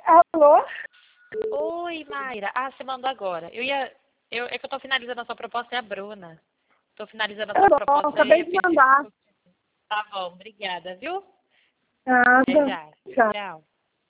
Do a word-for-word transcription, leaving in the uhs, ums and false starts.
Alô? Oi, Mayra. Ah, você mandou agora. Eu ia. Eu, é que eu tô finalizando a sua proposta, é a Bruna. Tô finalizando a Tá sua bom, proposta, eu acabei ia de pedir. mandar. Tá bom, obrigada, viu? Até Nada. já. Tchau. Tchau.